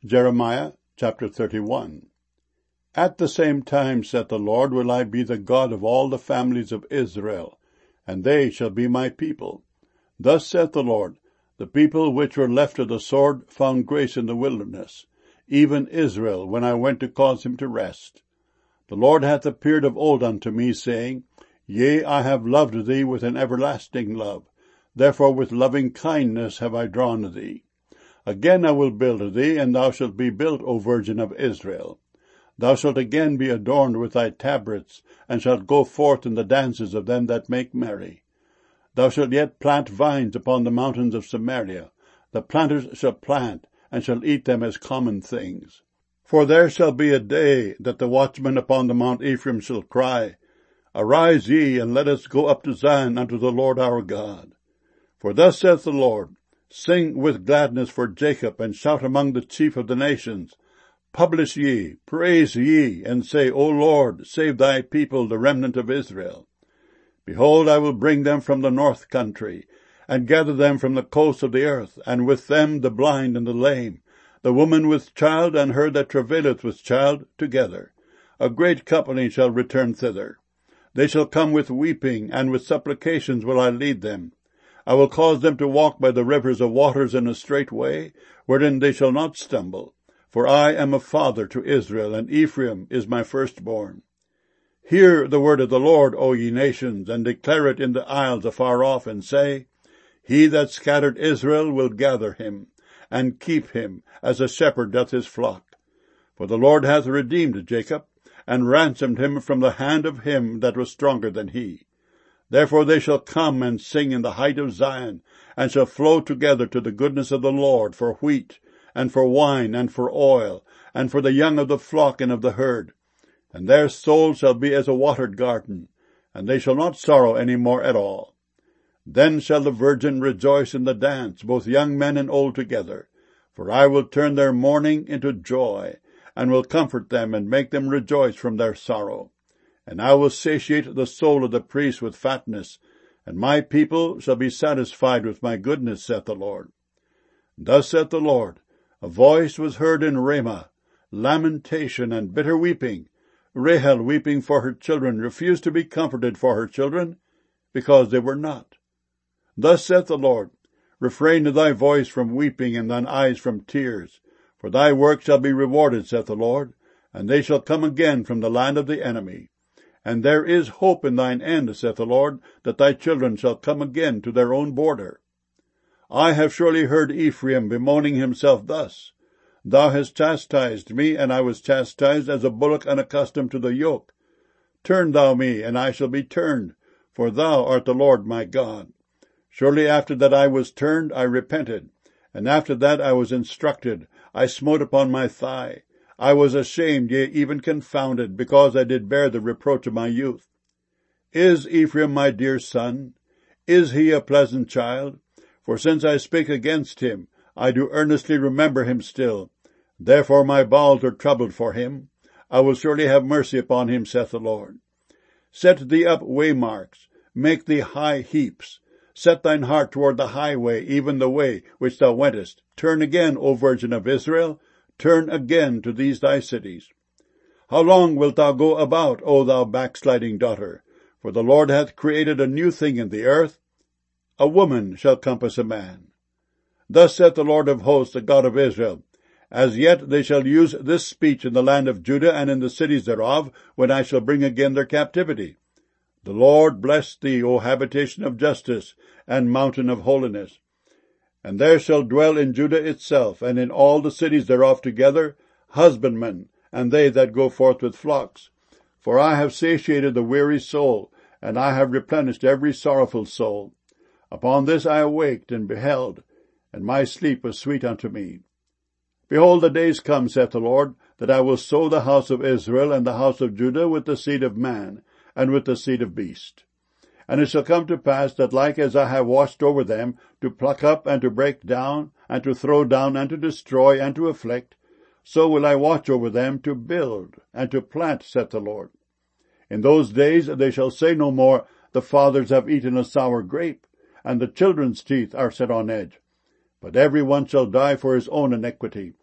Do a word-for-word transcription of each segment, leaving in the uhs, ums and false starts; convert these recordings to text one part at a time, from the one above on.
Jeremiah chapter thirty-one. At the same time, saith the Lord, will I be the God of all the families of Israel, and they shall be my people. Thus saith the Lord, the people which were left of the sword found grace in the wilderness, even Israel, when I went to cause him to rest. The Lord hath appeared of old unto me, saying, Yea, I have loved thee with an everlasting love, therefore with loving kindness have I drawn thee. Again I will build thee, and thou shalt be built, O Virgin of Israel. Thou shalt again be adorned with thy tabrets, and shalt go forth in the dances of them that make merry. Thou shalt yet plant vines upon the mountains of Samaria. The planters shall plant, and shall eat them as common things. For there shall be a day that the watchmen upon the Mount Ephraim shall cry, Arise ye, and let us go up to Zion unto the Lord our God. For thus saith the Lord, Sing with gladness for Jacob, and shout among the chief of the nations. Publish ye, praise ye, and say, O Lord, save thy people, the remnant of Israel. Behold, I will bring them from the north country, and gather them from the coasts of the earth, and with them the blind and the lame, the woman with child, and her that travaileth with child, together. A great company shall return thither. They shall come with weeping, and with supplications will I lead them. I will cause them to walk by the rivers of waters in a straight way, wherein they shall not stumble. For I am a father to Israel, and Ephraim is my firstborn. Hear the word of the Lord, O ye nations, and declare it in the isles afar off, and say, He that scattered Israel will gather him, and keep him, as a shepherd doth his flock. For the Lord hath redeemed Jacob, and ransomed him from the hand of him that was stronger than he. Therefore they shall come and sing in the height of Zion, and shall flow together to the goodness of the Lord for wheat, and for wine, and for oil, and for the young of the flock and of the herd. And their soul shall be as a watered garden, and they shall not sorrow any more at all. Then shall the virgin rejoice in the dance, both young men and old together. For I will turn their mourning into joy, and will comfort them, and make them rejoice from their sorrow. And I will satiate the soul of the priest with fatness, and my people shall be satisfied with my goodness, saith the Lord. Thus saith the Lord, a voice was heard in Ramah, lamentation and bitter weeping. Rahel, weeping for her children, refused to be comforted for her children, because they were not. Thus saith the Lord, Refrain thy voice from weeping, and thine eyes from tears. For thy work shall be rewarded, saith the Lord, and they shall come again from the land of the enemy. And there is hope in thine end, saith the Lord, that thy children shall come again to their own border. I have surely heard Ephraim bemoaning himself thus, Thou hast chastised me, and I was chastised as a bullock unaccustomed to the yoke. Turn thou me, and I shall be turned, for thou art the Lord my God. Surely after that I was turned, I repented, and after that I was instructed, I smote upon my thigh. I was ashamed, yea, even confounded, because I did bear the reproach of my youth. Is Ephraim my dear son? Is he a pleasant child? For since I spake against him, I do earnestly remember him still. Therefore my bowels are troubled for him. I will surely have mercy upon him, saith the Lord. Set thee up waymarks, make thee high heaps. Set thine heart toward the highway, even the way which thou wentest. Turn again, O Virgin of Israel. Turn again to these thy cities. How long wilt thou go about, O thou backsliding daughter? For the Lord hath created a new thing in the earth. A woman shall compass a man. Thus saith the Lord of hosts, the God of Israel, As yet they shall use this speech in the land of Judah and in the cities thereof, when I shall bring again their captivity. The Lord bless thee, O habitation of justice, and mountain of holiness. And there shall dwell in Judah itself, and in all the cities thereof together, husbandmen, and they that go forth with flocks. For I have satiated the weary soul, and I have replenished every sorrowful soul. Upon this I awaked, and beheld, and my sleep was sweet unto me. Behold, the days come, saith the Lord, that I will sow the house of Israel and the house of Judah with the seed of man, and with the seed of beast. And it shall come to pass that like as I have watched over them, to pluck up and to break down, and to throw down and to destroy and to afflict, so will I watch over them to build and to plant, saith the Lord. In those days they shall say no more, The fathers have eaten a sour grape, and the children's teeth are set on edge. But every one shall die for his own iniquity.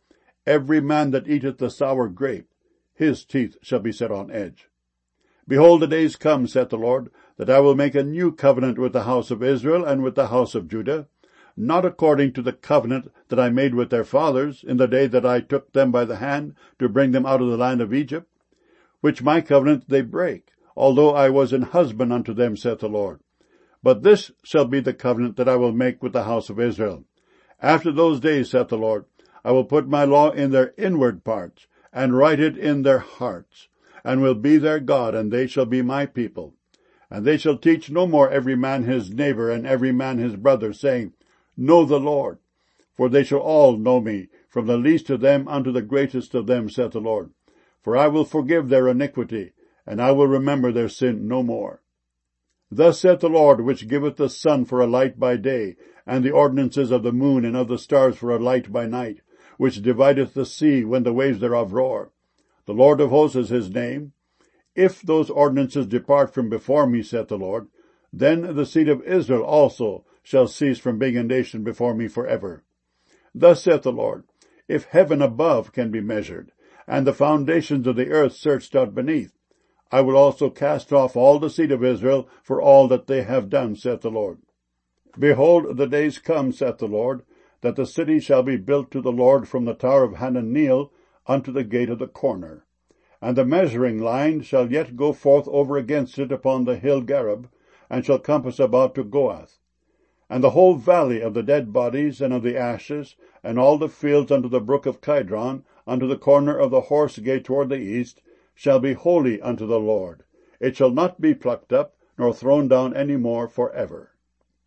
every man that eateth the sour grape, his teeth shall be set on edge. Behold, the days come, saith the Lord, that I will make a new covenant with the house of Israel and with the house of Judah, not according to the covenant that I made with their fathers in the day that I took them by the hand to bring them out of the land of Egypt, which my covenant they break, although I was an husband unto them, saith the Lord. But this shall be the covenant that I will make with the house of Israel. After those days, saith the Lord, I will put my law in their inward parts, and write it in their hearts, and will be their God, and they shall be my people. And they shall teach no more every man his neighbor, and every man his brother, saying, Know the Lord. For they shall all know me, from the least of them unto the greatest of them, saith the Lord. For I will forgive their iniquity, and I will remember their sin no more. Thus saith the Lord, which giveth the sun for a light by day, and the ordinances of the moon and of the stars for a light by night, which divideth the sea when the waves thereof roar. The Lord of hosts is his name. If those ordinances depart from before me, saith the Lord, then the seed of Israel also shall cease from being a nation before me forever. Thus saith the Lord, if heaven above can be measured, and the foundations of the earth searched out beneath, I will also cast off all the seed of Israel for all that they have done, saith the Lord. Behold, the days come, saith the Lord, that the city shall be built to the Lord from the tower of Hananeel unto the gate of the corner. And the measuring line shall yet go forth over against it upon the hill Gareb, and shall compass about to Goath. And the whole valley of the dead bodies and of the ashes, and all the fields unto the brook of Kidron, unto the corner of the horse gate toward the east, shall be holy unto the Lord. It shall not be plucked up, nor thrown down any more for ever.